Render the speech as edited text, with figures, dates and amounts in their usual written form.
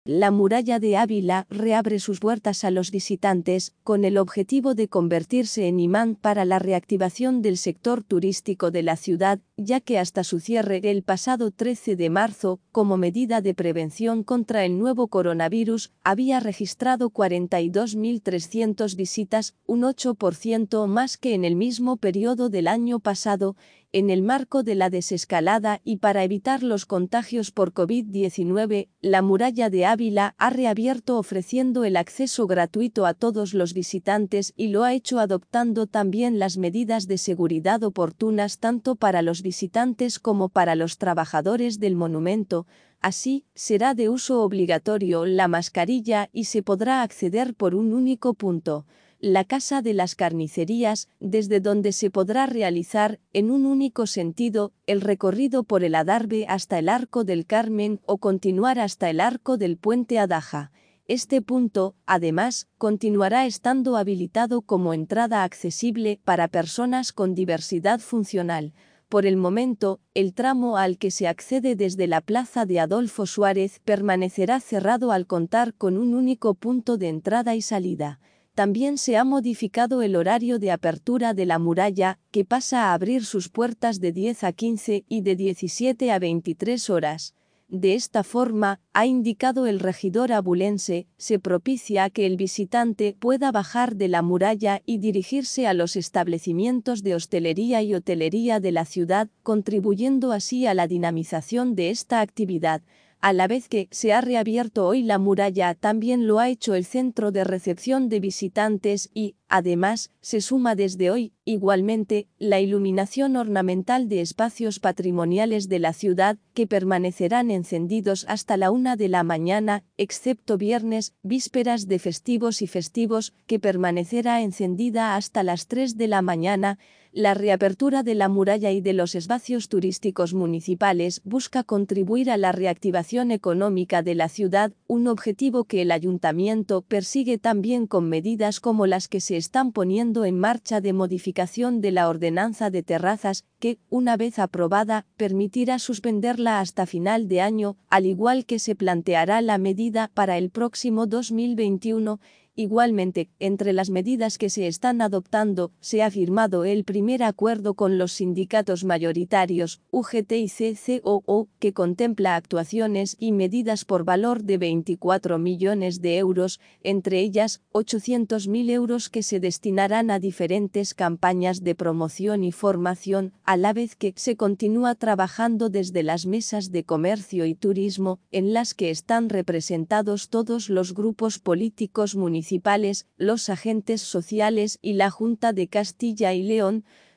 La muralla de Ávila reabre sus puertas a los visitantes, con el objetivo de convertirse en imán para la reactivación del sector turístico de la ciudad, ya que hasta su cierre el pasado 13 de marzo, como medida de prevención contra el nuevo coronavirus, había registrado 42.300 visitas, un 8% más que en el mismo periodo del año pasado. En el marco de la desescalada y para evitar los contagios por COVID-19, la muralla de Ávila ha reabierto ofreciendo el acceso gratuito a todos los visitantes y lo ha hecho adoptando también las medidas de seguridad oportunas tanto para los visitantes como para los trabajadores del monumento. Así, será de uso obligatorio la mascarilla y se podrá acceder por un único punto, la Casa de las Carnicerías, desde donde se podrá realizar, en un único sentido, el recorrido por el Adarve hasta el Arco del Carmen o continuar hasta el Arco del Puente Adaja. Este punto, además, continuará estando habilitado como entrada accesible para personas con diversidad funcional. Por el momento, el tramo al que se accede desde la plaza de Adolfo Suárez permanecerá cerrado al contar con un único punto de entrada y salida. También se ha modificado el horario de apertura de la muralla, que pasa a abrir sus puertas de 10 a 15 y de 17 a 23 horas. De esta forma, ha indicado el regidor abulense, se propicia que el visitante pueda bajar de la muralla y dirigirse a los establecimientos de hostelería y hotelería de la ciudad, contribuyendo así a la dinamización de esta actividad. A la vez que se ha reabierto hoy la muralla, también lo ha hecho el centro de recepción de visitantes y, además, se suma desde hoy, igualmente, la iluminación ornamental de espacios patrimoniales de la ciudad, que permanecerán encendidos hasta la 1 de la mañana, excepto viernes, vísperas de festivos y festivos, que permanecerá encendida hasta las 3 de la mañana. La reapertura de la muralla y de los espacios turísticos municipales busca contribuir a la reactivación económica de la ciudad, un objetivo que el ayuntamiento persigue también con medidas como las que se están poniendo en marcha de modificación de la ordenanza de terrazas, que, una vez aprobada, permitirá suspenderla hasta final de año, al igual que se planteará la medida para el próximo 2021. Igualmente, entre las medidas que se están adoptando, se ha firmado el primer acuerdo con los sindicatos mayoritarios, UGT y CCOO, que contempla actuaciones y medidas por valor de 24 millones de euros, entre ellas, 800.000 euros que se destinarán a diferentes campañas de promoción y formación, a la vez que se continúa trabajando desde las mesas de comercio y turismo, en las que están representados todos los grupos políticos municipales, los agentes sociales y la Junta de Castilla y León.